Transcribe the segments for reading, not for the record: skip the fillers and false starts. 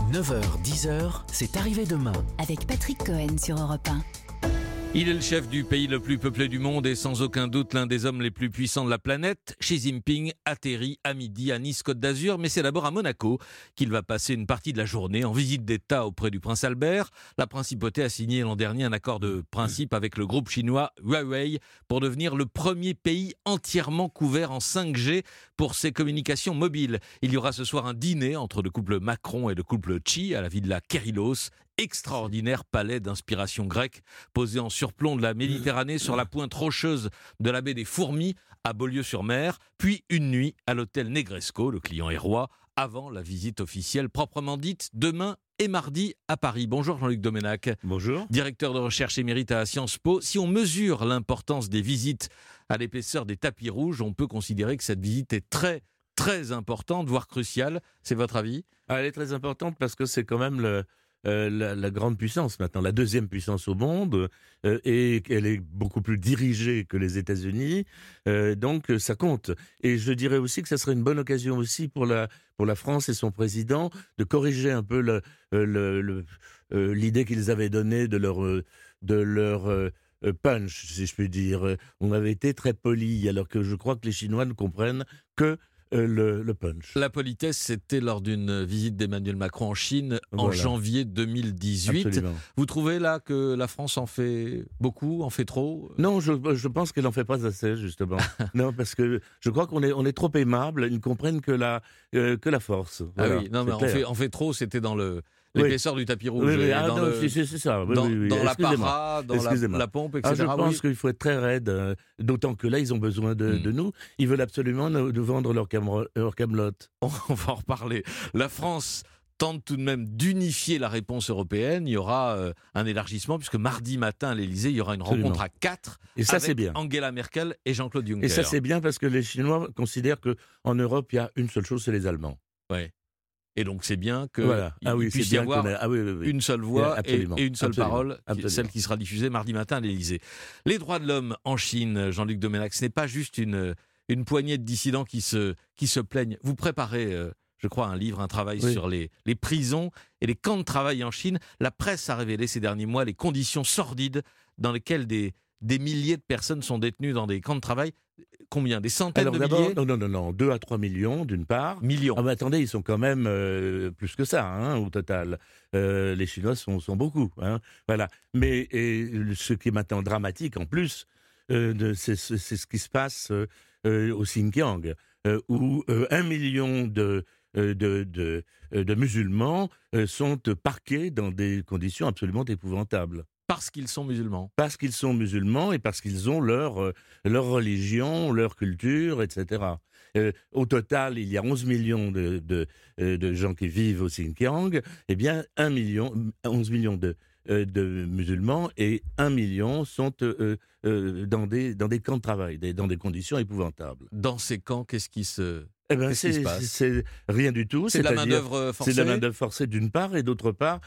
9h, 10h, c'est arrivé demain. Avec Patrick Cohen sur Europe 1. Il est le chef du pays le plus peuplé du monde et sans aucun doute l'un des hommes les plus puissants de la planète. Xi Jinping atterrit à midi à Nice-Côte d'Azur, mais c'est d'abord à Monaco qu'il va passer une partie de la journée en visite d'État auprès du prince Albert. La principauté a signé l'an dernier un accord de principe avec le groupe chinois Huawei pour devenir le premier pays entièrement couvert en 5G pour ses communications mobiles. Il y aura ce soir un dîner entre le couple Macron et le couple Xi à la villa Kérilos. Extraordinaire palais d'inspiration grecque posé en surplomb de la Méditerranée sur la pointe rocheuse de la baie des Fourmis à Beaulieu-sur-Mer, puis une nuit à l'hôtel Negresco, le client est roi, avant la visite officielle proprement dite demain et mardi à Paris. Bonjour Jean-Luc Domenach. Bonjour. Directeur de recherche émérite à Sciences Po. Si on mesure l'importance des visites à l'épaisseur des tapis rouges, on peut considérer que cette visite est très importante, voire cruciale. C'est votre avis ? Elle est très importante parce que c'est quand même la grande puissance maintenant, la deuxième puissance au monde, et elle est beaucoup plus dirigée que les États-Unis, donc ça compte. Et je dirais aussi que ça serait une bonne occasion aussi pour la France et son président de corriger un peu l'idée qu'ils avaient donnée de leur punch, si je puis dire. On avait été très polis, alors que je crois que les Chinois ne comprennent que le punch. La politesse, c'était lors d'une visite d'Emmanuel Macron en Chine en Voilà. janvier 2018. Absolument. Vous trouvez là que la France en fait beaucoup, en fait trop ? Non, je pense qu'elle n'en fait pas assez, justement. Non, parce que je crois qu'on est trop aimable, ils ne comprennent que la force. Voilà, ah oui, non, mais clair. en fait trop, c'était dans l'épaisseur du tapis rouge, Oui, et ah dans, non, le, c'est ça. Oui, dans, oui, oui. dans la Excusez-moi. para, dans Excusez-moi. la pompe, etc. Je pense Oui. qu'il faut être très raide, d'autant que là, ils ont besoin de nous. Ils veulent absolument nous vendre leur camelote. On va en reparler. La France tente tout de même d'unifier la réponse européenne. Il y aura un élargissement, puisque mardi matin à l'Élysée, il y aura une Absolument. rencontre à 4 Et ça, avec c'est bien. Angela Merkel et Jean-Claude Juncker. Et ça, c'est bien parce que les Chinois considèrent qu'en Europe, il y a une seule chose, c'est les Allemands. Ouais. Et donc c'est bien qu'il Voilà. puisse y avoir oui. une seule voix et une seule parole, Absolument. celle qui sera diffusée mardi matin à l'Élysée. Les droits de l'homme en Chine, Jean-Luc Domenach, ce n'est pas juste une poignée de dissidents qui se plaignent. Vous préparez, je crois, un livre, un travail sur les prisons et les camps de travail en Chine. La presse a révélé ces derniers mois les conditions sordides dans lesquelles des milliers de personnes sont détenues dans des camps de travail. Combien ? Des centaines de milliers ? Non, 2 à 3 millions d'une part. Millions. Ah mais attendez, ils sont quand même plus que ça, au total. Les Chinois sont beaucoup, voilà. Mais ce qui est maintenant dramatique en plus, c'est ce qui se passe au Xinjiang, où 1 million de musulmans sont parqués dans des conditions absolument épouvantables. Parce qu'ils sont musulmans. Parce qu'ils sont musulmans et parce qu'ils ont leur religion, leur culture, etc. Au total, il y a 11 millions de gens qui vivent au Xinjiang. Eh bien, 11 millions de musulmans et 1 million sont dans des camps de travail, dans des conditions épouvantables. Dans ces camps, qu'est-ce qui se passe ? C'est rien du tout. C'est de la main-d'œuvre forcée. C'est de la main-d'œuvre forcée d'une part, et d'autre part,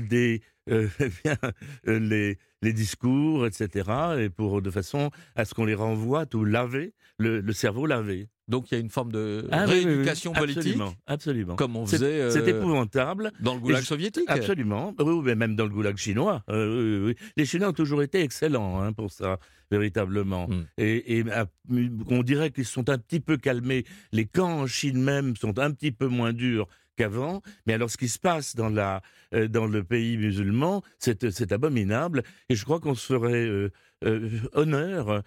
les discours, etc., et de façon à ce qu'on les renvoie tout lavé, le cerveau lavé. Donc il y a une forme de rééducation politique, absolument. comme on faisait c'est épouvantable. Dans le goulag soviétique. Absolument, oui, mais même dans le goulag chinois. Oui. Les Chinois ont toujours été excellents pour ça, véritablement. Et on dirait qu'ils sont un petit peu calmés. Les camps en Chine même sont un petit peu moins durs qu'avant, mais alors ce qui se passe dans le pays musulman, c'est abominable, et je crois qu'on se ferait honneur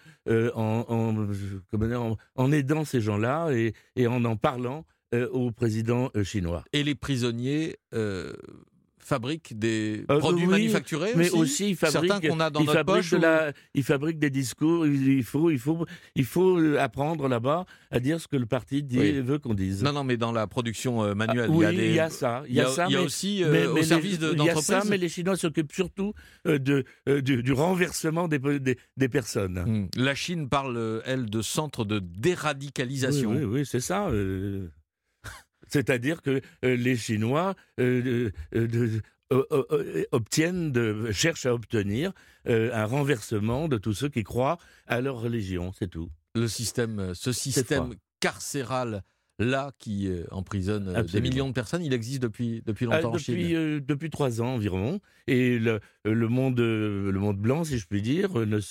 en aidant ces gens-là et en parlant au président chinois. Et les prisonniers fabriquent des produits manufacturés mais aussi ils fabriquent, certains qu'on a dans notre poche. Ils fabriquent des discours. Il faut apprendre là-bas à dire ce que le parti veut qu'on dise. Non, mais dans la production manuelle, il y a ça. Il y a aussi au service d'entreprise. Il y a ça, mais les Chinois s'occupent surtout du renversement des personnes. La Chine parle, elle, de centre de déradicalisation. Oui, c'est ça. C'est-à-dire que les Chinois cherchent à obtenir un renversement de tous ceux qui croient à leur religion, c'est tout. Ce système carcéral là qui emprisonne des Absolument. millions de personnes. Il existe depuis longtemps en Chine. Depuis 3 ans environ. Et le monde blanc, si je puis dire,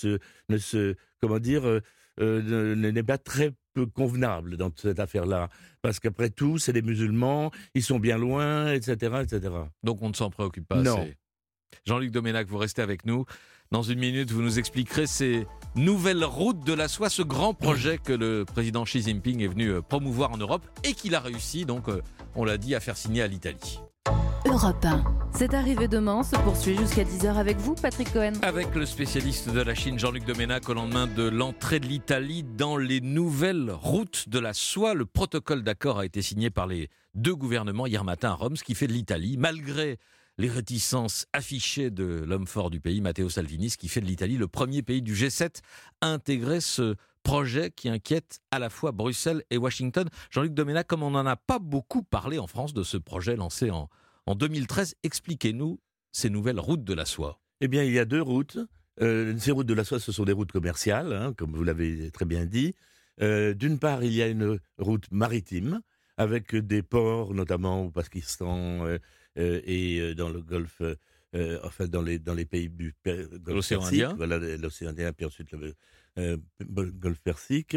n'est pas très peu convenable dans cette affaire-là. Parce qu'après tout, c'est des musulmans, ils sont bien loin, etc., etc. Donc on ne s'en préoccupe pas Non. assez. Jean-Luc Doménac, vous restez avec nous. Dans une minute, vous nous expliquerez ces nouvelles routes de la soie, ce grand projet que le président Xi Jinping est venu promouvoir en Europe et qu'il a réussi, donc on l'a dit, à faire signer à l'Italie. Europe 1. C'est arrivé demain, se poursuit jusqu'à 10h avec vous, Patrick Cohen. Avec le spécialiste de la Chine, Jean-Luc Doménac, au lendemain de l'entrée de l'Italie dans les nouvelles routes de la soie. Le protocole d'accord a été signé par les 2 gouvernements hier matin à Rome, ce qui fait de l'Italie, malgré les réticences affichées de l'homme fort du pays, Matteo Salvini, ce qui fait de l'Italie le premier pays du G7 à intégrer ce projet qui inquiète à la fois Bruxelles et Washington. Jean-Luc Doménac, comme on n'en a pas beaucoup parlé en France de ce projet lancé en 2013, expliquez-nous ces nouvelles routes de la soie. Eh bien, il y a 2 routes. Ces routes de la soie, ce sont des routes commerciales, comme vous l'avez très bien dit. D'une part, il y a une route maritime, avec des ports, notamment au Pakistan et dans le Golfe, dans les pays du Golfe L'océan Persique. Indien. Voilà, l'océan Indien, puis ensuite le Golfe Persique.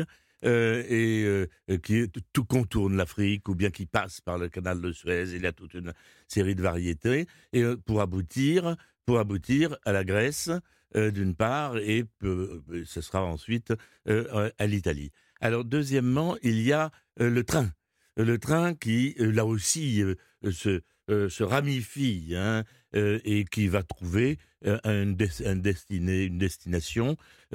Qui tout contourne l'Afrique ou bien qui passe par le canal de Suez. Il y a toute une série de variétés et pour aboutir à la Grèce d'une part et ce sera ensuite à l'Italie. Alors deuxièmement, il y a le train qui là aussi se ramifie et qui va trouver une destination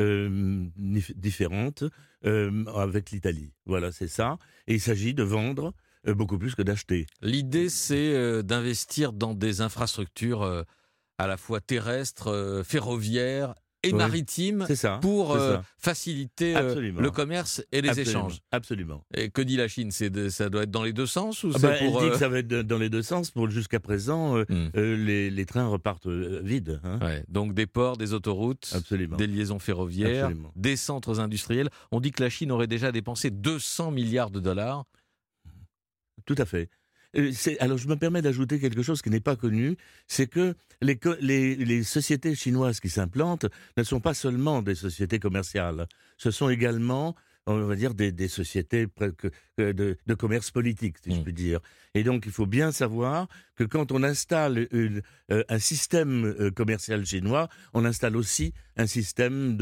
différente avec l'Italie. Voilà, c'est ça. Et il s'agit de vendre beaucoup plus que d'acheter. L'idée, c'est d'investir dans des infrastructures à la fois terrestres, ferroviaires et Oui, maritimes c'est ça, pour c'est ça. faciliter Absolument. le commerce et les échanges. Absolument. Et que dit la Chine? Ça doit être dans les 2 sens ou c'est Elle pour... dit que ça va être dans les 2 sens. Jusqu'à présent, les trains repartent vides. Ouais, donc des ports, des autoroutes, Absolument. des liaisons ferroviaires, Absolument. des centres industriels. On dit que la Chine aurait déjà dépensé 200 milliards de dollars. Tout à fait. Alors, je me permets d'ajouter quelque chose qui n'est pas connu, c'est que les sociétés chinoises qui s'implantent ne sont pas seulement des sociétés commerciales, ce sont également, on va dire, des sociétés de commerce politique, si je puis dire. Et donc, il faut bien savoir que quand on installe un système commercial chinois, on installe aussi un système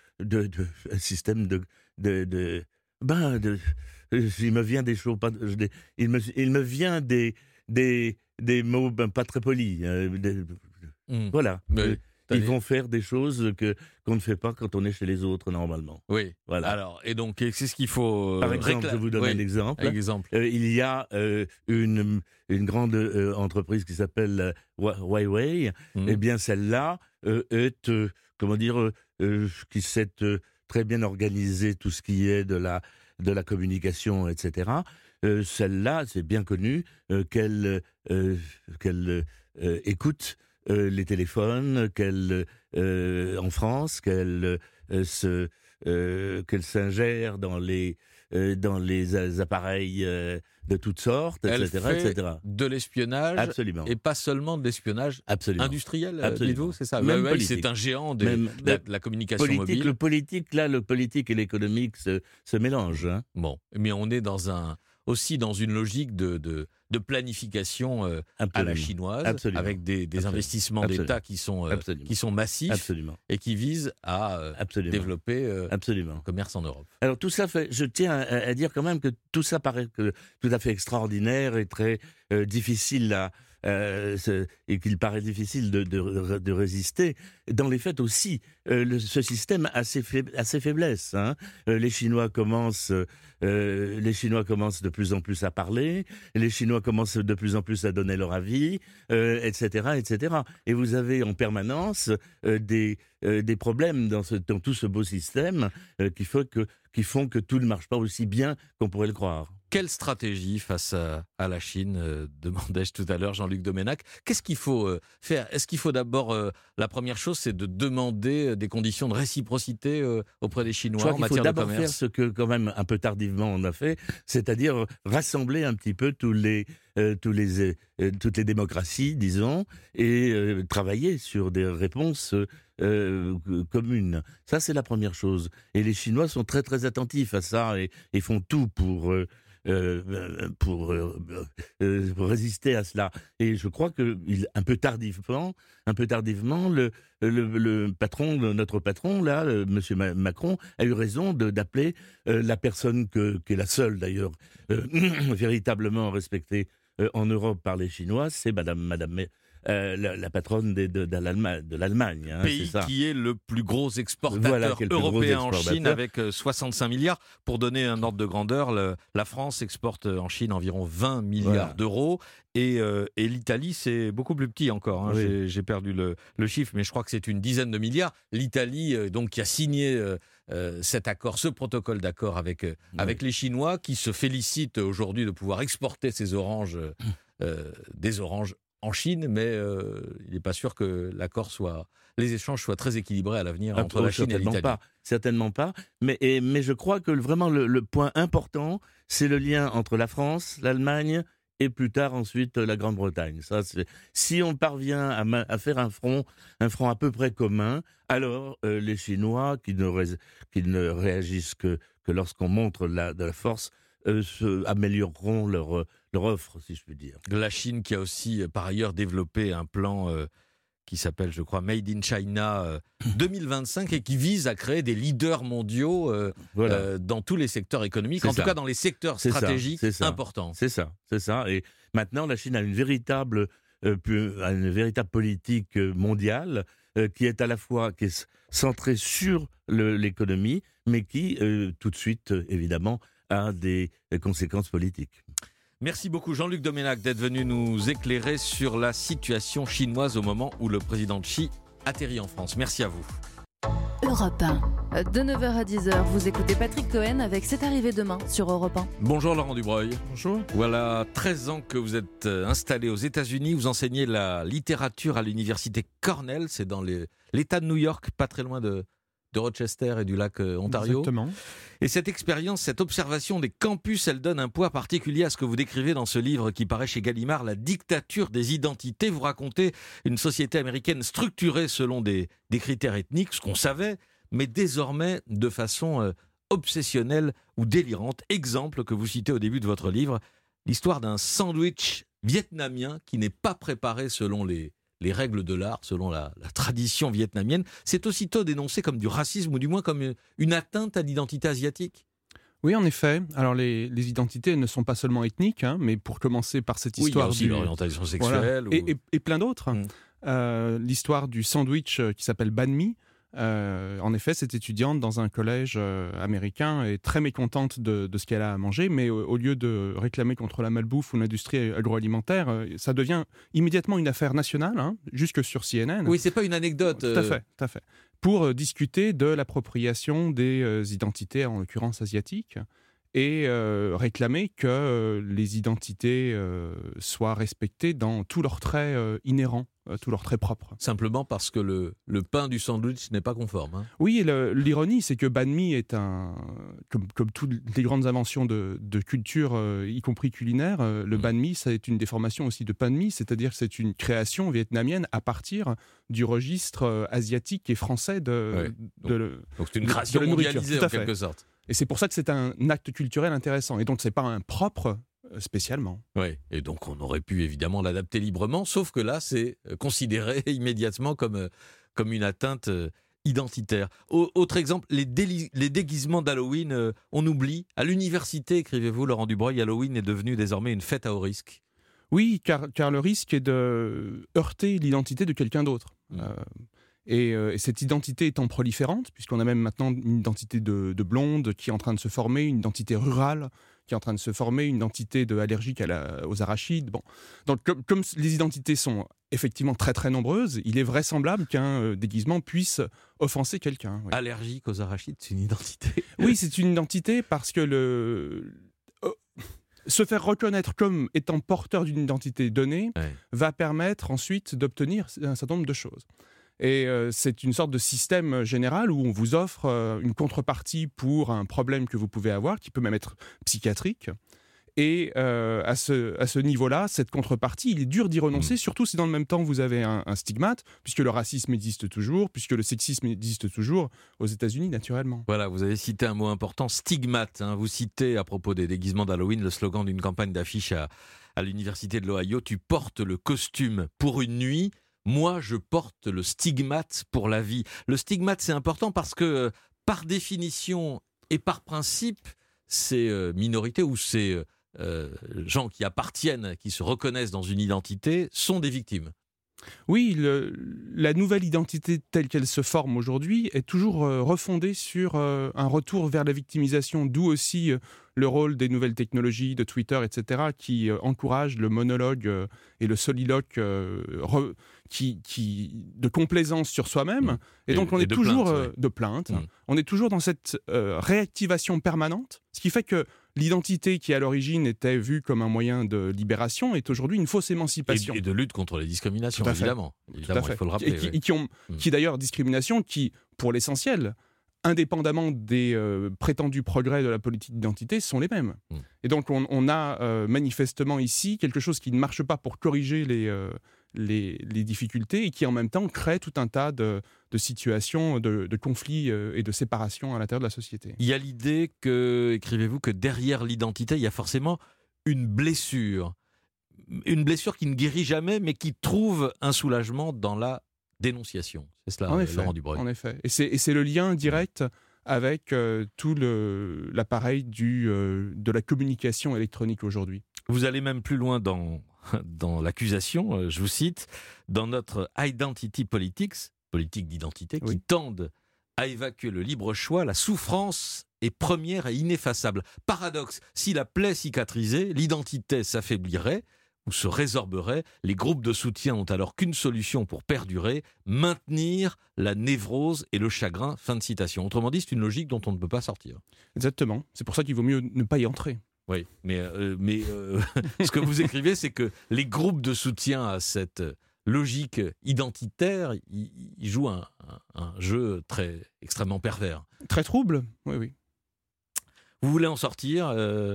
il me vient des choses, il me vient des mots pas très polis. Voilà. Mais, ils vont faire des choses qu'on ne fait pas quand on est chez les autres normalement. Oui. Voilà. Alors, et donc, c'est ce qu'il faut. Par exemple, je vous donne un exemple. Il y a une grande entreprise qui s'appelle Huawei. Eh bien, celle-là est, qui s'est très bien organisée, tout ce qui est de la communication, etc. Celle-là, c'est bien connu qu'elle écoute les téléphones, qu'elle en France, qu'elle s'ingère dans les appareils de toutes sortes, Elle etc., fait etc. de l'espionnage. Absolument. Et pas seulement de l'espionnage industriel, dites-vous, c'est ça. Même Huawei, c'est un géant de la communication mobile. Le politique et l'économique se mélangent. Bon, mais on est aussi dans une logique de planification à la chinoise, avec des investissements d'État qui sont massifs. Absolument. Et qui visent à développer le commerce en Europe. Alors tout ça je tiens à dire quand même que tout ça paraît tout à fait extraordinaire et très difficile et qu'il paraît difficile de résister. Dans les faits aussi, ce système a ses faiblesses. Les Chinois commencent de plus en plus à parler, les Chinois commencent de plus en plus à donner leur avis, etc., etc. Et vous avez en permanence des problèmes dans tout ce beau système qui font que tout ne marche pas aussi bien qu'on pourrait le croire. Quelle stratégie face à la Chine, demandais-je tout à l'heure, Jean-Luc Domenach. Qu'est-ce qu'il faut faire ? Est-ce qu'il faut d'abord, la première chose, c'est de demander des conditions de réciprocité auprès des Chinois en matière de commerce ? Je crois qu'il faut d'abord faire ce que, quand même, un peu tardivement on a fait, c'est-à-dire rassembler un petit peu toutes les démocraties, disons, et travailler sur des réponses communes. Ça, c'est la première chose. Et les Chinois sont très, très attentifs à ça et font tout pour résister à cela. Et je crois que un peu tardivement, le patron, notre patron, là, Monsieur Macron, a eu raison d'appeler la personne qui est la seule, d'ailleurs, véritablement respectée en Europe par les Chinois, c'est Madame la patronne de l'Allemagne. Hein, pays c'est ça. Qui est le plus gros exportateur européen en Chine avec 65 milliards. Pour donner un ordre de grandeur, la France exporte en Chine environ 20 milliards d'euros et l'Italie, c'est beaucoup plus petit encore. Hein. Oui. J'ai perdu le chiffre, mais je crois que c'est une dizaine de milliards. L'Italie, donc, qui a signé cet accord, ce protocole d'accord avec les Chinois, qui se félicitent aujourd'hui de pouvoir exporter ces oranges, des oranges en Chine, mais il n'est pas sûr que les échanges soient très équilibrés à l'avenir entre la Chine et l'Italie. Certainement pas. Mais je crois que vraiment le point important, c'est le lien entre la France, l'Allemagne et plus tard ensuite la Grande-Bretagne. Ça, si on parvient à faire un front à peu près commun, alors les Chinois qui ne réagissent que lorsqu'on montre de la force, amélioreront leur offre, si je puis dire. La Chine qui a aussi, par ailleurs, développé un plan qui s'appelle, je crois, Made in China 2025 et qui vise à créer des leaders mondiaux dans tous les secteurs économiques, tout cas dans les secteurs stratégiques importants. C'est ça. Et maintenant, la Chine a une véritable politique mondiale qui est à la fois centrée sur l'économie, mais qui, tout de suite, évidemment, a des conséquences politiques. Merci beaucoup Jean-Luc Domenach d'être venu nous éclairer sur la situation chinoise au moment où le président Xi atterrit en France. Merci à vous. Europe 1. De 9h à 10h, vous écoutez Patrick Cohen avec C'est arrivé demain sur Europe 1. Bonjour Laurent Dubreuil. Bonjour. Voilà 13 ans que vous êtes installé aux États-Unis. Vous enseignez la littérature à l'université Cornell. C'est dans l'État de New York, pas très loin de Rochester et du lac Ontario. Exactement. Et cette expérience, cette observation des campus, elle donne un poids particulier à ce que vous décrivez dans ce livre qui paraît chez Gallimard, La dictature des identités. Vous racontez une société américaine structurée selon des critères ethniques, ce qu'on savait, mais désormais de façon obsessionnelle ou délirante. Exemple que vous citez au début de votre livre, l'histoire d'un sandwich vietnamien qui n'est pas préparé selon les règles de l'art, selon la tradition vietnamienne. C'est aussitôt dénoncé comme du racisme ou du moins comme une atteinte à l'identité asiatique. Oui, en effet. Alors, les identités ne sont pas seulement ethniques, hein, mais pour commencer par cette histoire... Oui, il y a aussi l'orientation sexuelle. Voilà. Et plein d'autres. L'histoire du sandwich qui s'appelle banh mi. En effet, cette étudiante dans un collège américain est très mécontente de ce qu'elle a à manger, mais au lieu de réclamer contre la malbouffe ou l'industrie agroalimentaire, ça devient immédiatement une affaire nationale, hein, jusque sur CNN. Oui, c'est pas une anecdote. Tout à fait. Pour discuter de l'appropriation des identités, en l'occurrence asiatiques, et réclamer que les identités soient respectées dans tous leurs traits inhérents, tous leurs traits propres. Simplement parce que le pain du sandwich n'est pas conforme. Hein. Oui, et l'ironie, c'est que banh mi est comme toutes les grandes inventions de culture, y compris culinaire, le banh mi, c'est une déformation aussi de pain de mie, c'est-à-dire que c'est une création vietnamienne à partir du registre asiatique et français donc c'est une création mondialisée en quelque sorte. Et c'est pour ça que c'est un acte culturel intéressant. Et donc, c'est pas un propre spécialement. Oui, et donc on aurait pu évidemment l'adapter librement, sauf que là, c'est considéré immédiatement comme une atteinte identitaire. Autre exemple, les déguisements d'Halloween, on oublie. À l'université, écrivez-vous, Laurent Dubreuil, Halloween est devenu désormais une fête à haut risque. Oui, car le risque est de heurter l'identité de quelqu'un d'autre. Et cette identité étant proliférante, puisqu'on a même maintenant une identité de blonde qui est en train de se former, une identité rurale qui est en train de se former, une identité allergique aux arachides. Bon. Donc, comme les identités sont effectivement très très nombreuses, il est vraisemblable qu'un déguisement puisse offenser quelqu'un. Oui. Allergique aux arachides, c'est une identité. Oui, c'est une identité parce que Se faire reconnaître comme étant porteur d'une identité donnée va permettre ensuite d'obtenir un certain nombre de choses. Et c'est une sorte de système général où on vous offre une contrepartie pour un problème que vous pouvez avoir, qui peut même être psychiatrique. Et à ce niveau-là, cette contrepartie, il est dur d'y renoncer, surtout si dans le même temps vous avez un stigmate, puisque le racisme existe toujours, puisque le sexisme existe toujours aux États-Unis, naturellement. Voilà, vous avez cité un mot important, stigmate. Vous citez à propos des déguisements d'Halloween le slogan d'une campagne d'affiche à l'université de l'Ohio, tu portes le costume pour une nuit. Moi, je porte le stigmate pour la vie. Le stigmate, c'est important parce que, par définition et par principe, ces minorités ou ces gens qui appartiennent, qui se reconnaissent dans une identité, sont des victimes. Oui, la nouvelle identité telle qu'elle se forme aujourd'hui est toujours refondée sur un retour vers la victimisation, d'où aussi le rôle des nouvelles technologies, de Twitter, etc., qui encouragent le monologue et le soliloque de complaisance sur soi-même. Et donc on est toujours de plainte. On est toujours dans cette réactivation permanente, ce qui fait que l'identité qui à l'origine était vue comme un moyen de libération est aujourd'hui une fausse émancipation. Et de lutte contre les discriminations, évidemment. Évidemment, il faut le rappeler. Qui d'ailleurs, discrimination qui, pour l'essentiel, indépendamment des prétendus progrès de la politique d'identité, sont les mêmes. Et donc on a manifestement ici quelque chose qui ne marche pas pour corriger les difficultés et qui en même temps crée tout un tas de situations de conflits et de séparation à l'intérieur de la société. Il y a l'idée que, écrivez-vous, que derrière l'identité, il y a forcément une blessure qui ne guérit jamais, mais qui trouve un soulagement dans la dénonciation. C'est cela, Laurent Dubreuil. En effet. Et c'est le lien direct avec tout l'appareil de la communication électronique aujourd'hui. Vous allez même plus loin dans l'accusation, je vous cite, dans notre identity politics, politique d'identité, qui tendent à évacuer le libre choix, la souffrance est première et ineffaçable. Paradoxe, si la plaie cicatrisait, l'identité s'affaiblirait ou se résorberait. Les groupes de soutien n'ont alors qu'une solution pour perdurer, maintenir la névrose et le chagrin. Fin de citation. Autrement dit, c'est une logique dont on ne peut pas sortir. Exactement. C'est pour ça qu'il vaut mieux ne pas y entrer. Oui, mais ce que vous écrivez, c'est que les groupes de soutien à cette logique identitaire, ils jouent un jeu extrêmement pervers. Très trouble, oui. Vous voulez en sortir,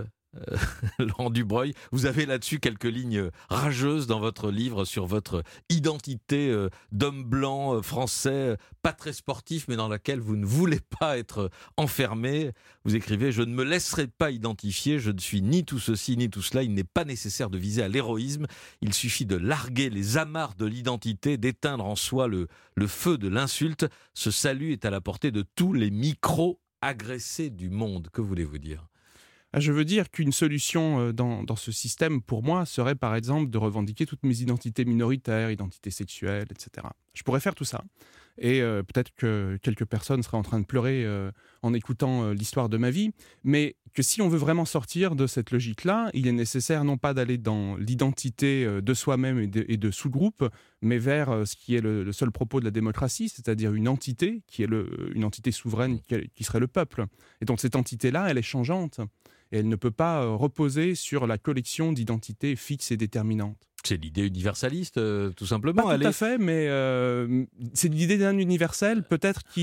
Laurent Dubreuil, vous avez là-dessus quelques lignes rageuses dans votre livre sur votre identité d'homme blanc français, pas très sportif, mais dans laquelle vous ne voulez pas être enfermé. Vous écrivez « Je ne me laisserai pas identifier, je ne suis ni tout ceci ni tout cela, il n'est pas nécessaire de viser à l'héroïsme, il suffit de larguer les amarres de l'identité, d'éteindre en soi le feu de l'insulte. Ce salut est à la portée de tous les micro-agressés du monde. » Que voulez-vous dire ? Je veux dire qu'une solution dans ce système, pour moi, serait par exemple de revendiquer toutes mes identités minoritaires, identités sexuelles, etc. Je pourrais faire tout ça. Et peut-être que quelques personnes seraient en train de pleurer en écoutant l'histoire de ma vie. Mais que si on veut vraiment sortir de cette logique-là, il est nécessaire non pas d'aller dans l'identité de soi-même et de sous-groupes, mais vers ce qui est le seul propos de la démocratie, c'est-à-dire une entité qui est une entité souveraine qui serait le peuple. Et donc cette entité-là, elle est changeante. Et elle ne peut pas reposer sur la collection d'identités fixes et déterminantes. C'est l'idée universaliste, tout simplement. Pas tout à fait, mais c'est l'idée d'un universel, peut-être qui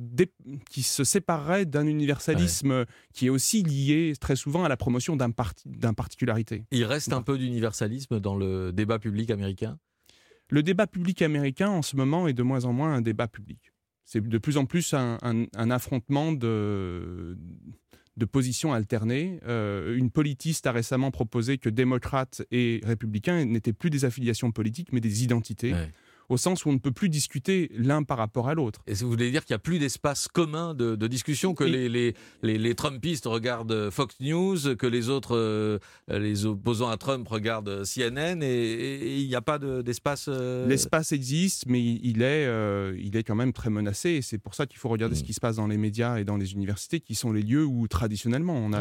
se séparerait d'un universalisme qui est aussi lié très souvent à la promotion d'un particularité. Il reste un peu d'universalisme dans le débat public américain ? Le débat public américain, en ce moment, est de moins en moins un débat public. C'est de plus en plus un affrontement de positions alternées. Une politiste a récemment proposé que démocrates et républicains n'étaient plus des affiliations politiques, mais des identités, au sens où on ne peut plus discuter l'un par rapport à l'autre. Et vous voulez dire qu'il n'y a plus d'espace commun de discussion, que les Trumpistes regardent Fox News, que les autres, les opposants à Trump regardent CNN, et il n'y a pas d'espace... L'espace existe, mais il est quand même très menacé, et c'est pour ça qu'il faut regarder ce qui se passe dans les médias et dans les universités, qui sont les lieux où traditionnellement on a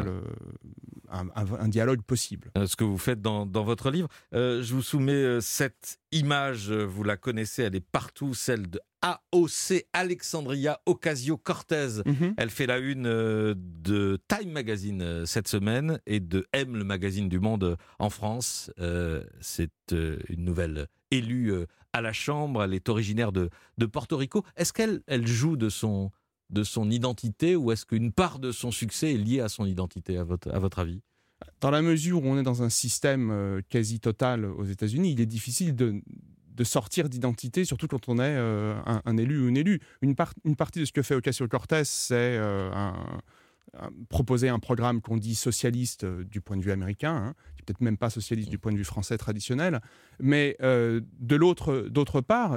un dialogue possible. Ce que vous faites dans votre livre. Je vous soumets cette image, vous la connaissez, elle est partout, celle de AOC, Alexandria Ocasio-Cortez. Elle fait la une de Time Magazine cette semaine et de M, le magazine du Monde en France. C'est une nouvelle élue à la Chambre. Elle est originaire de Porto Rico. Est-ce qu'elle joue de son identité ou est-ce qu'une part de son succès est liée à son identité, à votre avis ? Dans la mesure où on est dans un système quasi total aux États-Unis, il est difficile de sortir d'identité, surtout quand on est un élu ou une élue. Une partie de ce que fait Ocasio-Cortez, c'est proposer un programme qu'on dit socialiste du point de vue américain, qui n'est peut-être même pas socialiste du point de vue français traditionnel, mais d'autre part,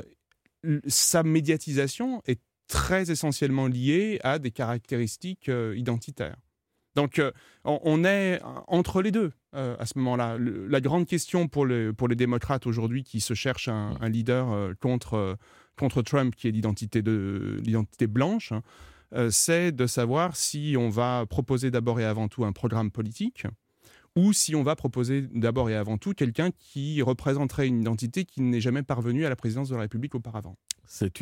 sa médiatisation est très essentiellement liée à des caractéristiques identitaires. Donc, on est entre les deux à ce moment-là. La grande question pour les démocrates aujourd'hui qui se cherchent un leader contre Trump, qui est l'identité blanche, c'est de savoir si on va proposer d'abord et avant tout un programme politique ou si on va proposer d'abord et avant tout quelqu'un qui représenterait une identité qui n'est jamais parvenue à la présidence de la République auparavant. C'est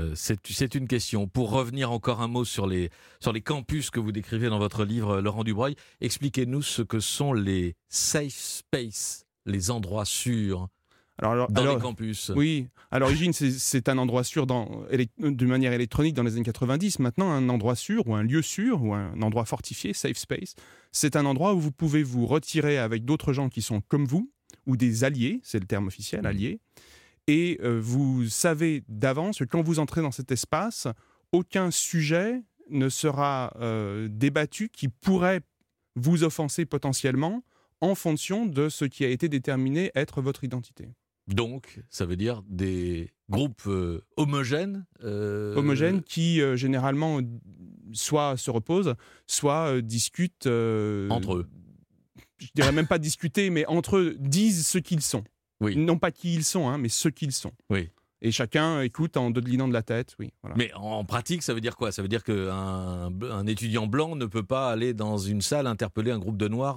une question. Pour revenir encore un mot sur les campus que vous décrivez dans votre livre, Laurent Dubreuil, expliquez-nous ce que sont les safe spaces, les endroits sûrs dans les campus. Oui, à l'origine, c'est un endroit sûr de manière électronique dans les années 90. Maintenant, un endroit sûr ou un lieu sûr ou un endroit fortifié, safe space, c'est un endroit où vous pouvez vous retirer avec d'autres gens qui sont comme vous ou des alliés, c'est le terme officiel, alliés. Et vous savez d'avance que quand vous entrez dans cet espace, aucun sujet ne sera débattu qui pourrait vous offenser potentiellement en fonction de ce qui a été déterminé être votre identité. Donc, ça veut dire des groupes homogènes Homogènes qui, généralement, soit se reposent, soit discutent... entre eux. Je dirais même pas discuter, mais entre eux, disent ce qu'ils sont. Oui. Non pas qui ils sont, mais ce qu'ils sont. Oui. Et chacun écoute en dodelinant de la tête. Oui, voilà. Mais en pratique, ça veut dire quoi ? Ça veut dire qu'un étudiant blanc ne peut pas aller dans une salle interpeller un groupe de noirs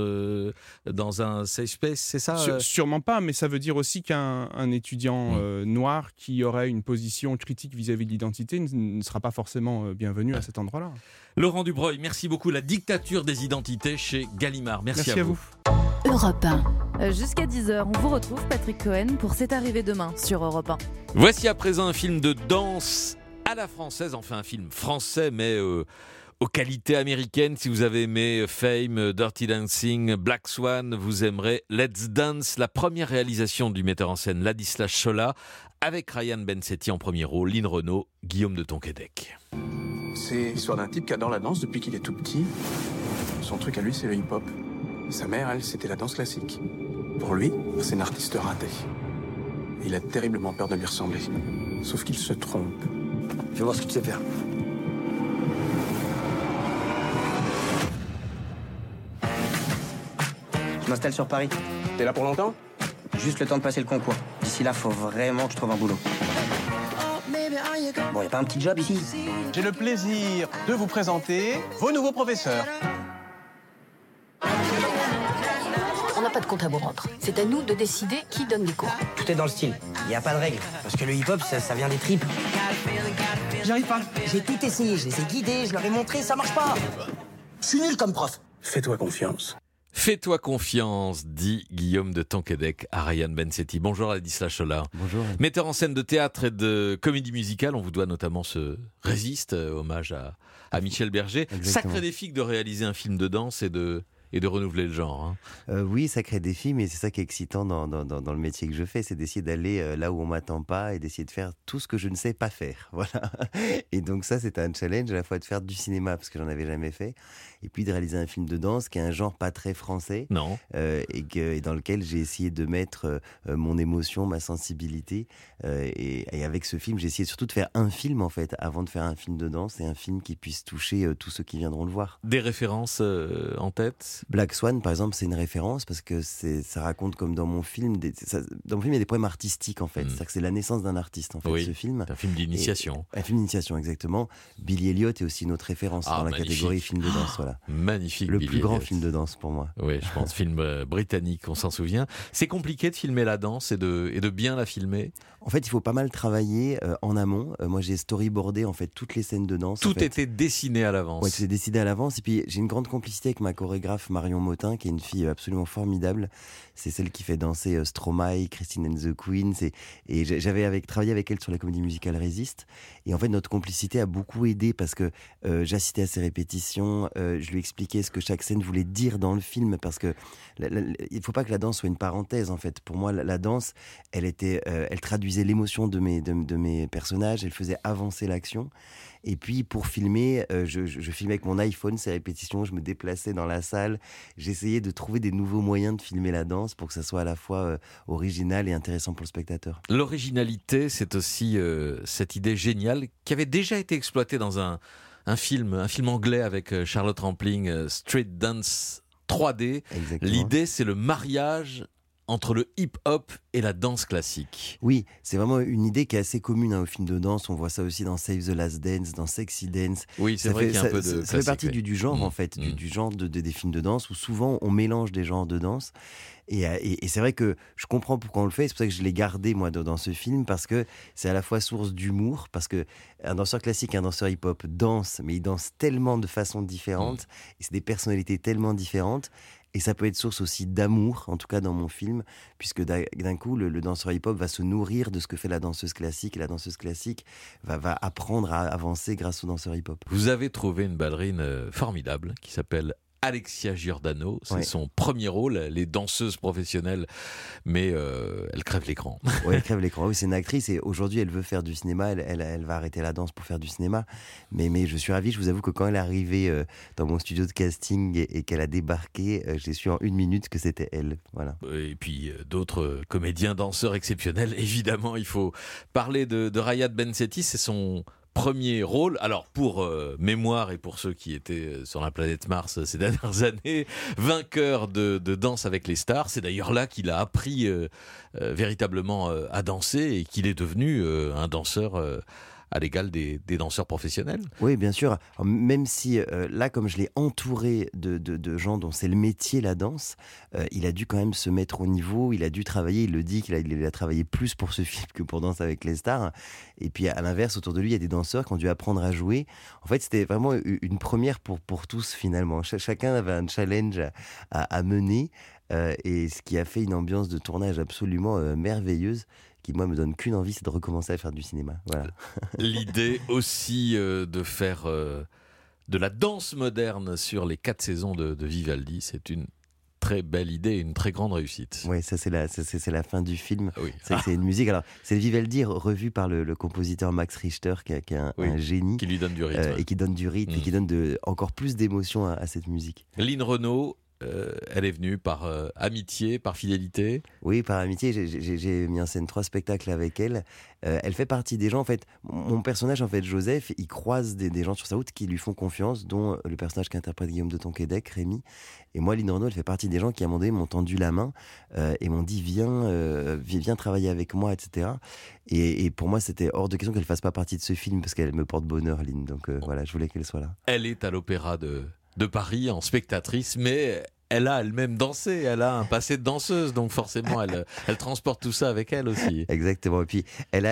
dans un safe space, c'est ça ? Sûrement pas, mais ça veut dire aussi qu'un étudiant noir qui aurait une position critique vis-à-vis de l'identité ne sera pas forcément bienvenu à cet endroit-là. Laurent Dubreuil, merci beaucoup. La dictature des identités chez Gallimard. Merci à vous. Europe 1. Jusqu'à 10h, on vous retrouve, Patrick Cohen, pour C'est arrivé demain sur Europe 1. Voici à présent un film de danse à la française, enfin un film français, mais aux qualités américaines. Si vous avez aimé Fame, Dirty Dancing, Black Swan, vous aimerez Let's Dance, la première réalisation du metteur en scène Ladislas Chola, avec Ryan Bensetti en premier rôle, Lynn Renaud, Guillaume de Tonquédec. C'est l'histoire d'un type qui adore la danse depuis qu'il est tout petit. Son truc à lui, c'est le hip-hop. Sa mère, elle, c'était la danse classique. Pour lui, c'est un artiste raté. Il a terriblement peur de lui ressembler. Sauf qu'il se trompe. Je vais voir ce que tu sais faire. Je m'installe sur Paris. T'es là pour longtemps ? Juste le temps de passer le concours. D'ici là, faut vraiment que je trouve un boulot. Bon, y a pas un petit job ici ? J'ai le plaisir de vous présenter vos nouveaux professeurs. On n'a pas de compte à vous rendre. C'est à nous de décider qui donne les cours. Tout est dans le style. Y a pas de règle. Parce que le hip-hop, ça vient des tripes. J'y arrive pas. J'ai tout essayé. Je les ai guidés, je leur ai montré, ça marche pas. Je suis nul comme prof. Fais-toi confiance. Fais-toi confiance, dit Guillaume de Tonquédec à Ryan Bensetti. Bonjour Ladislas Chola. Bonjour. Metteur en scène de théâtre et de comédie musicale, on vous doit notamment ce Résiste, hommage à Michel Berger. Exactement. Sacré défi de réaliser un film de danse et de renouveler le genre. Oui, sacré défi, mais c'est ça qui est excitant dans le métier que je fais, c'est d'essayer d'aller là où on m'attend pas et d'essayer de faire tout ce que je ne sais pas faire. Voilà. Et donc ça, c'est un challenge à la fois de faire du cinéma, parce que j'en avais jamais fait, et puis de réaliser un film de danse qui est un genre pas très français. Non. Et dans lequel j'ai essayé de mettre mon émotion, ma sensibilité. Et avec ce film, j'ai essayé surtout de faire un film, en fait, avant de faire un film de danse, et un film qui puisse toucher tous ceux qui viendront le voir. Des références en tête Black Swan, par exemple, c'est une référence parce que ça raconte comme dans mon film, dans mon film il y a des problèmes artistiques en fait. C'est-à-dire que c'est la naissance d'un artiste en fait, ce film. C'est un film d'initiation. Un film d'initiation, exactement. Billy Elliot est aussi une autre référence dans la catégorie film de danse. Voilà. Magnifique. Le Billy plus grand Elliot. film de danse pour moi. Oui, je pense, film britannique, on s'en souvient. C'est compliqué de filmer la danse et de bien la filmer. En fait, il faut pas mal travailler en amont. Moi, j'ai storyboardé en fait toutes les scènes de danse. Tout était dessiné à l'avance. Ouais, c'est décidé à l'avance. Et puis, j'ai une grande complicité avec ma chorégraphe Marion Motin, qui est une fille absolument formidable. C'est celle qui fait danser Stromae, Christine and the Queens. Et j'avais travaillé avec elle sur la comédie musicale Résiste. Et en fait, notre complicité a beaucoup aidé parce que j'assistais à ses répétitions. Je lui expliquais ce que chaque scène voulait dire dans le film. Parce que il faut pas que la danse soit une parenthèse, en fait. Pour moi, la danse, elle traduisait l'émotion de mes personnages. Elle faisait avancer l'action. Et puis pour filmer, je filmais avec mon iPhone ces répétitions, je me déplaçais dans la salle, j'essayais de trouver des nouveaux moyens de filmer la danse pour que ça soit à la fois original et intéressant pour le spectateur. L'originalité, c'est aussi cette idée géniale qui avait déjà été exploitée dans un film anglais avec Charlotte Rampling, Street Dance 3D. Exactement. L'idée, c'est le mariage entre le hip-hop et la danse classique. Oui, c'est vraiment une idée qui est assez commune au film de danse. On voit ça aussi dans Save the Last Dance, dans Sexy Dance. Oui, c'est vrai qu'il y a un peu de classique. Ça fait partie du genre, en fait, du genre des films de danse, où souvent on mélange des genres de danse. Et c'est vrai que je comprends pourquoi on le fait. C'est pour ça que je l'ai gardé, moi, dans ce film, parce que c'est à la fois source d'humour, parce que un danseur classique et un danseur hip-hop dansent, mais ils dansent tellement de façons différentes, et c'est des personnalités tellement différentes. Et ça peut être source aussi d'amour, en tout cas dans mon film, puisque d'un coup, le danseur hip-hop va se nourrir de ce que fait la danseuse classique, et la danseuse classique va apprendre à avancer grâce au danseur hip-hop. Vous avez trouvé une ballerine formidable qui s'appelle Alexia Giordano, c'est son premier rôle, elle est danseuse professionnelle, mais elle crève l'écran. Oui, elle crève l'écran, oui, c'est une actrice et aujourd'hui elle veut faire du cinéma, elle va arrêter la danse pour faire du cinéma, mais je suis ravi, je vous avoue que quand elle est arrivée dans mon studio de casting et qu'elle a débarqué, j'ai su en 1 minute que c'était elle, voilà. Et puis d'autres comédiens, danseurs exceptionnels, évidemment, il faut parler de Rayad Bensetti, c'est son premier rôle, alors pour mémoire et pour ceux qui étaient sur la planète Mars ces dernières années, vainqueur de Danse avec les stars, c'est d'ailleurs là qu'il a appris véritablement à danser et qu'il est devenu un danseur à l'égal des danseurs professionnels. Oui, bien sûr. Alors, même si là, comme je l'ai entouré de gens dont c'est le métier, la danse, il a dû quand même se mettre au niveau, il a dû travailler, il le dit qu'il a travaillé plus pour ce film que pour Danse avec les stars. Et puis à l'inverse, autour de lui, il y a des danseurs qui ont dû apprendre à jouer. En fait, c'était vraiment une première pour tous finalement. Chacun avait un challenge à mener et ce qui a fait une ambiance de tournage absolument merveilleuse, qui moi me donne qu'une envie, c'est de recommencer à faire du cinéma. Voilà. L'idée aussi de faire de la danse moderne sur les 4 saisons de Vivaldi, c'est une très belle idée, une très grande réussite. Oui, ça c'est la fin du film. Oui. C'est une musique. Alors c'est le Vivaldi revu par le compositeur Max Richter, qui est un génie, qui lui donne du rythme et qui donne du rythme et qui donne encore plus d'émotion à cette musique. Lynn Renaud. Elle est venue par amitié, par fidélité. Oui, par amitié. J'ai mis en scène 3 spectacles avec elle. Elle fait partie des gens, en fait. Mon personnage, en fait, Joseph, il croise des gens sur sa route qui lui font confiance, dont le personnage qu'interprète Guillaume de Tonquédec, Rémi. Et moi, Lynn Renaud, elle fait partie des gens qui, à un moment donné, m'ont tendu la main et m'ont dit viens travailler avec moi, etc. Et pour moi, c'était hors de question qu'elle fasse pas partie de ce film parce qu'elle me porte bonheur, Lynn. Donc voilà, je voulais qu'elle soit là. Elle est à l'Opéra de Paris en spectatrice, mais elle a elle-même dansé, elle a un passé de danseuse, donc forcément elle transporte tout ça avec elle aussi. Exactement, et puis elle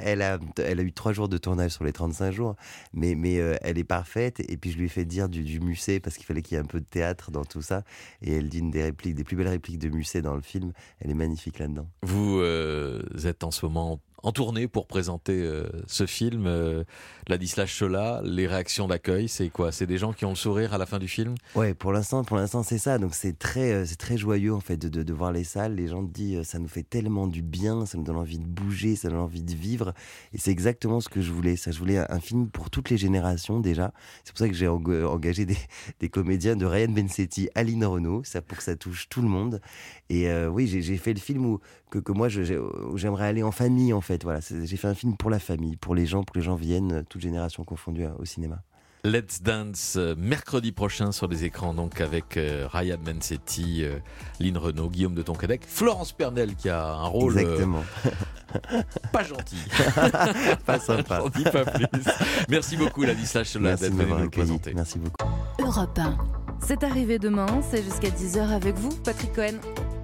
a eu 3 jours de tournage sur les 35 jours, mais elle est parfaite, et puis je lui ai fait dire du Musset, parce qu'il fallait qu'il y ait un peu de théâtre dans tout ça, et elle dit une des plus belles répliques de Musset dans le film, elle est magnifique là-dedans. Vous êtes en ce moment en tournée pour présenter ce film, Ladislas Chola, les réactions d'accueil, c'est quoi? C'est des gens qui ont le sourire à la fin du film? Ouais, pour l'instant c'est ça, donc c'est très joyeux en fait de voir les salles, les gens disent ça nous fait tellement du bien, ça nous donne envie de bouger, ça donne envie de vivre, et c'est exactement ce que je voulais, je voulais un film pour toutes les générations déjà, c'est pour ça que j'ai engagé des comédiens de Rayad Bensetti à Lynn Renaud, pour que ça touche tout le monde, et oui, j'ai fait le film que moi où j'aimerais aller en famille en fait, voilà, j'ai fait un film pour la famille, pour les gens viennent, toutes générations confondues au cinéma. Let's Dance, mercredi prochain sur les écrans, donc avec Ryan Bensetti, Lynn Renaud, Guillaume de Tonquédec, Florence Pernel qui a un rôle pas gentil. Pas sympa. J'en dis pas plus. Merci beaucoup Ladislas Chola d'être venu nous le présenter. Merci beaucoup. Europe 1. C'est arrivé demain, c'est jusqu'à 10h avec vous, Patrick Cohen.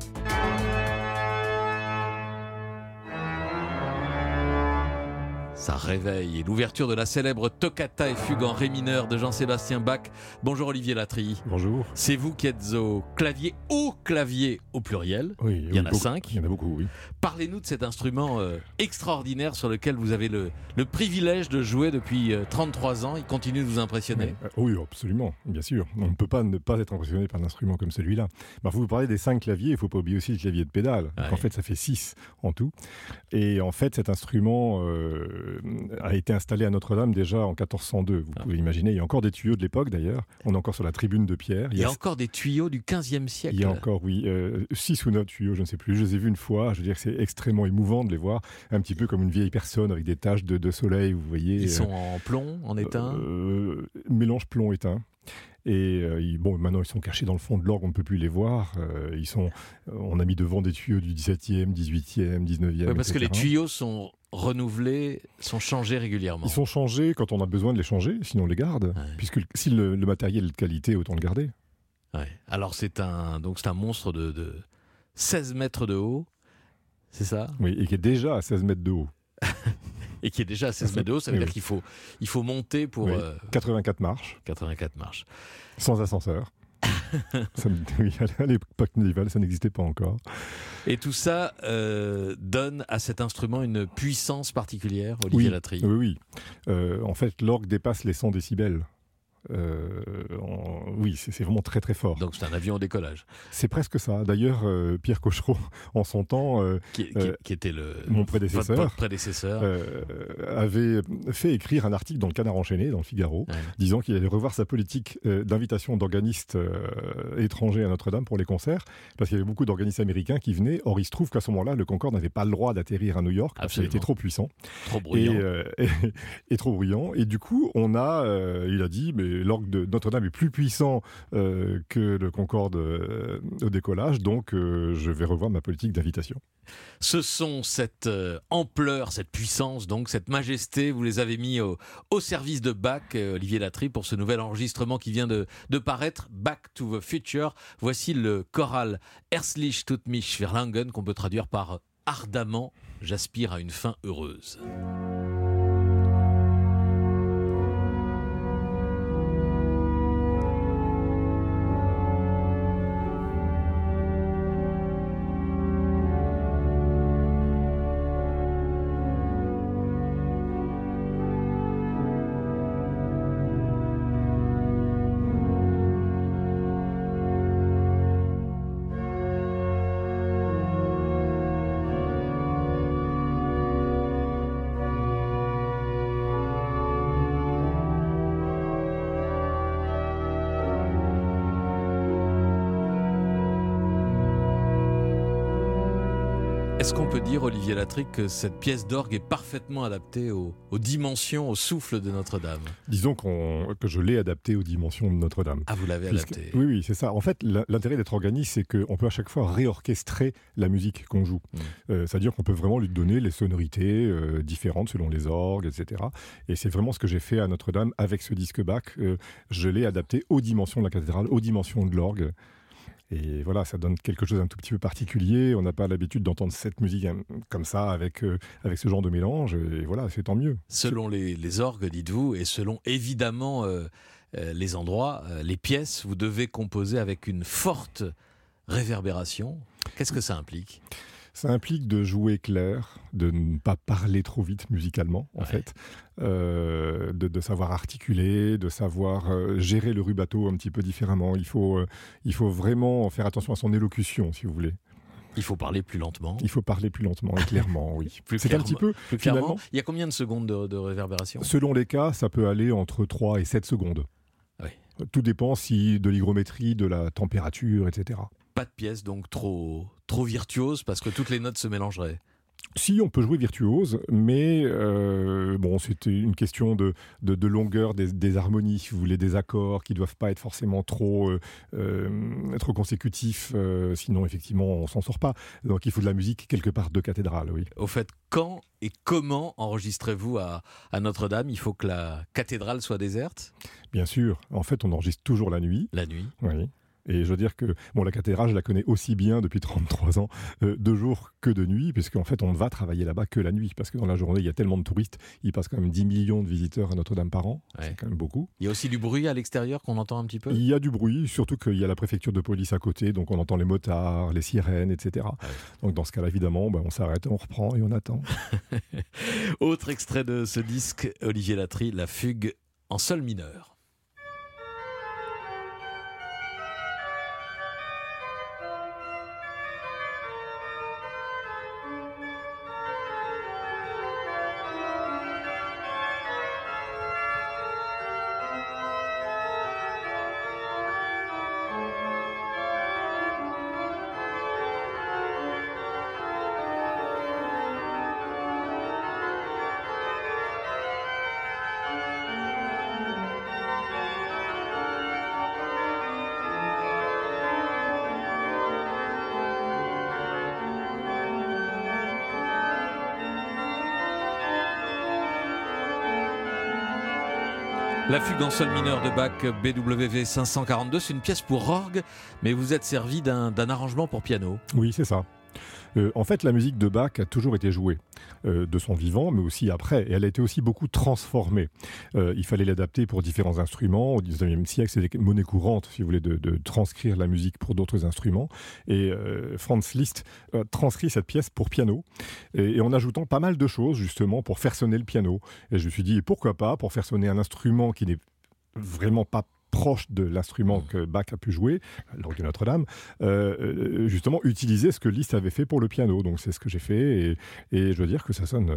Ça réveille et l'ouverture de la célèbre Toccata et fugue en ré mineur de Jean-Sébastien Bach. Bonjour Olivier Latry. Bonjour. C'est vous qui êtes au clavier au pluriel. Oui, il y en a 5. Il y en a beaucoup, oui. Parlez-nous de cet instrument extraordinaire sur lequel vous avez le privilège de jouer depuis 33 ans. Il continue de vous impressionner. Oui, absolument, bien sûr. On ne peut pas ne pas être impressionné par un instrument comme celui-là. Vous parlez des 5 claviers, il ne faut pas oublier aussi le clavier de pédale. Ouais. En fait, ça fait 6 en tout. Et en fait, cet instrument a été installé à Notre-Dame déjà en 1402. Vous pouvez imaginer, il y a encore des tuyaux de l'époque d'ailleurs. On est encore sur la tribune de pierre. Il y a encore des tuyaux du 15e siècle. Il y a encore, oui, 6 ou 9 tuyaux, je ne sais plus. Je les ai vus une fois. Je veux dire que c'est extrêmement émouvant de les voir. Un petit peu comme une vieille personne avec des taches de soleil, vous voyez. Ils sont en plomb, en étain mélange plomb-étain. Et maintenant ils sont cachés dans le fond de l'orgue, on ne peut plus les voir. On a mis devant des tuyaux du 17e, 18e, 19e. Oui, parce etc. que les tuyaux sont renouvelés, sont changés régulièrement. Ils sont changés quand on a besoin de les changer, sinon on les garde. Ouais. Puisque si le matériel est de qualité, autant le garder. Ouais. Alors c'est un monstre de 16 mètres de haut, c'est ça ? Oui, et qui est déjà à 16 mètres de haut. Et qui est déjà à 16 mètres de haut, ça veut dire qu'il faut monter pour... 84 marches. 84 marches. Sans ascenseur. À l'époque médiévale, ça n'existait pas encore. Et tout ça donne à cet instrument une puissance particulière, Olivier Latry. Oui. En fait, l'orgue dépasse les 100 décibels. Oui, c'est vraiment très très fort. Donc c'est un avion au décollage. C'est presque ça. D'ailleurs, Pierre Cochereau, en son temps, qui était mon prédécesseur, votre prédécesseur, avait fait écrire un article dans le Canard enchaîné, dans le Figaro, disant qu'il allait revoir sa politique d'invitation d'organistes étrangers à Notre-Dame pour les concerts, parce qu'il y avait beaucoup d'organistes américains qui venaient. Or, il se trouve qu'à ce moment-là, le Concorde n'avait pas le droit d'atterrir à New York, parce qu'il était trop puissant, trop bruyant, et trop bruyant. Et du coup, il a dit, mais l'orgue de Notre-Dame est plus puissant que le Concorde au décollage, donc je vais revoir ma politique d'invitation. Ce sont cette ampleur, cette puissance, donc cette majesté, vous les avez mis au service de Bach, Olivier Latry, pour ce nouvel enregistrement qui vient de paraître, Back to the Future. Voici le choral Herzlich tut mich verlangen, qu'on peut traduire par ardemment, j'aspire à une fin heureuse. Est-ce qu'on peut dire, Olivier Latry, que cette pièce d'orgue est parfaitement adaptée aux dimensions, au souffle de Notre-Dame ? Disons que je l'ai adaptée aux dimensions de Notre-Dame. Ah, vous l'avez adaptée ? Oui, c'est ça. En fait, l'intérêt d'être organiste, c'est qu'on peut à chaque fois réorchestrer la musique qu'on joue. C'est-à-dire qu'on peut vraiment lui donner les sonorités différentes selon les orgues, etc. Et c'est vraiment ce que j'ai fait à Notre-Dame avec ce disque Bach. Je l'ai adapté aux dimensions de la cathédrale, aux dimensions de l'orgue. Et voilà, ça donne quelque chose d'un tout petit peu particulier. On n'a pas l'habitude d'entendre cette musique comme ça, avec ce genre de mélange. Et voilà, c'est tant mieux. Selon les orgues, dites-vous, et selon évidemment les endroits, les pièces, vous devez composer avec une forte réverbération. Qu'est-ce que ça implique ? Ça implique de jouer clair, de ne pas parler trop vite musicalement, en fait, de savoir articuler, de savoir gérer le rubato un petit peu différemment. Il faut vraiment faire attention à son élocution, si vous voulez. Il faut parler plus lentement. Il faut parler plus lentement et clairement, oui. C'est un petit peu, plus clairement. Il y a combien de secondes de réverbération ? Selon les cas, ça peut aller entre 3 et 7 secondes. Oui. Tout dépend de l'hygrométrie, de la température, etc. Pas de pièce donc trop virtuose parce que toutes les notes se mélangeraient. Si, on peut jouer virtuose, mais bon, c'était une question de longueur des harmonies, si vous voulez, des accords qui ne doivent pas être forcément trop consécutifs, sinon effectivement on s'en sort pas. Donc il faut de la musique quelque part de cathédrale, oui. Au fait, quand et comment enregistrez-vous à Notre-Dame ? Il faut que la cathédrale soit déserte ? Bien sûr, en fait on enregistre toujours la nuit. La nuit ? Oui. Et je veux dire que la cathédrale, je la connais aussi bien depuis 33 ans, de jour que de nuit, puisqu'en fait, on ne va travailler là-bas que la nuit, parce que dans la journée, il y a tellement de touristes, il passe quand même 10 millions de visiteurs à Notre-Dame par an, c'est quand même beaucoup. Il y a aussi du bruit à l'extérieur qu'on entend un petit peu ? Il y a du bruit, surtout qu'il y a la préfecture de police à côté, donc on entend les motards, les sirènes, etc. Donc dans ce cas-là, évidemment, on s'arrête, on reprend et on attend. Autre extrait de ce disque, Olivier Latry, la fugue en sol mineur. La fugue en sol mineur de Bach, BWV 542, c'est une pièce pour orgue, mais vous êtes servi d'un arrangement pour piano. Oui, c'est ça. En fait, la musique de Bach a toujours été jouée, de son vivant, mais aussi après. Et elle a été aussi beaucoup transformée. Il fallait l'adapter pour différents instruments. Au XIXe siècle, c'était monnaie courante, si vous voulez, de transcrire la musique pour d'autres instruments. Et Franz Liszt a transcrit cette pièce pour piano, et en ajoutant pas mal de choses, justement, pour faire sonner le piano. Et je me suis dit, pourquoi pas, pour faire sonner un instrument qui n'est vraiment pas proche de l'instrument que Bach a pu jouer, l'orgue de Notre-Dame, justement utiliser ce que Liszt avait fait pour le piano. Donc c'est ce que j'ai fait, et je dois dire que ça sonne,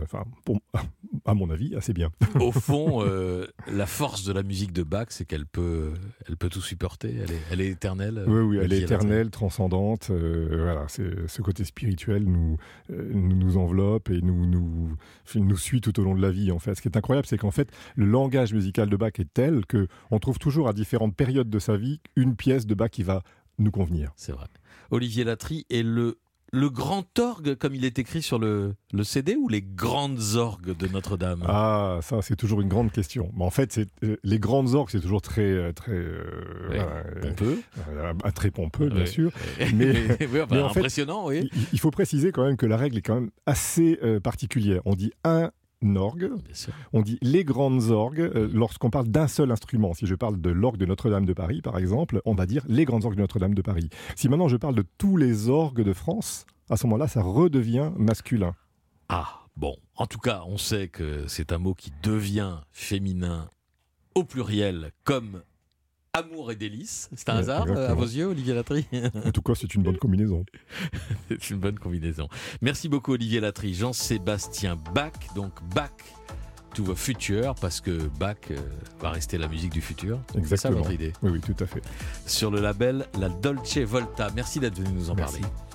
à mon avis, assez bien. Au fond, la force de la musique de Bach, c'est qu'elle peut tout supporter, elle est éternelle. Oui, elle est éternelle, transcendante. Voilà, ce côté spirituel nous enveloppe et nous suit tout au long de la vie, en fait. Ce qui est incroyable, c'est qu'en fait, le langage musical de Bach est tel qu'on trouve toujours à différentes périodes de sa vie une pièce de Bach qui va nous convenir. C'est vrai. Olivier Latry est le grand orgue, comme il est écrit sur le CD, ou les grandes orgues de Notre-Dame ? Ah, ça, c'est toujours une grande question. Mais en fait, les grandes orgues, c'est toujours très pompeux. Très pompeux, bien sûr. Mais en fait, impressionnant, oui. Il faut préciser quand même que la règle est quand même assez particulière. On dit un orgue, on dit les grandes orgues lorsqu'on parle d'un seul instrument. Si je parle de l'orgue de Notre-Dame de Paris, par exemple, on va dire les grandes orgues de Notre-Dame de Paris. Si maintenant je parle de tous les orgues de France, à ce moment-là, ça redevient masculin. Ah, bon. En tout cas, on sait que c'est un mot qui devient féminin au pluriel, comme amour et délices. C'est un hasard, à vos yeux, Olivier Latry ? En tout cas, c'est une bonne combinaison. C'est une bonne combinaison. Merci beaucoup, Olivier Latry. Jean-Sébastien Bach, donc Bach to the Future, parce que Bach va rester la musique du futur. Exactement. C'est ça votre idée ? Oui, tout à fait. Sur le label La Dolce Volta. Merci d'être venu nous en parler.